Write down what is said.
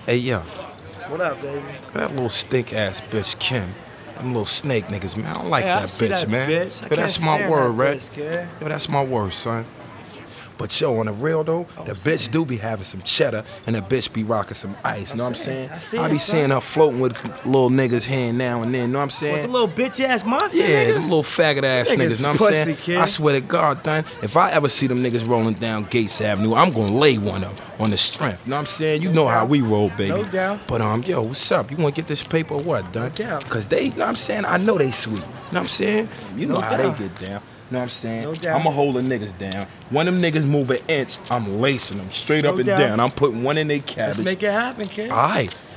Hey, yo, What up, baby? that little stink ass bitch Kim. Them little snake niggas, man. I don't like Hey, I that see bitch, that man. bitch. I Yo, can't that's my stand word, that right? bitch, kid. Yo, that's my word, son. But yo, on the real though, the bitch do be having some cheddar and the bitch be rocking some ice, know what I'm saying? I see I it, be son. seeing her floating with little niggas hand now and then, know what I'm What, saying? the little bitch ass mafia Yeah, nigga? them little faggot ass Niggas niggas, know what I'm pussy, saying? kid. I swear to God, son, if I ever see them niggas rolling down Gates Avenue, I'm gonna lay one of them on the strength, know what I'm saying? You No know how doubt. we roll, baby. No doubt. But yo, what's up? You wanna get this paper or what, done? No doubt. Cause they, know what I'm saying? I know they sweet, know what I'm saying? You know No how doubt. they get down. Know what I'm saying? No doubt. I'ma hold the niggas down. When them niggas move an inch, I'm lacing them straight No up and doubt. down. I'm putting one in their cabbage. Let's make it happen, kid. All right.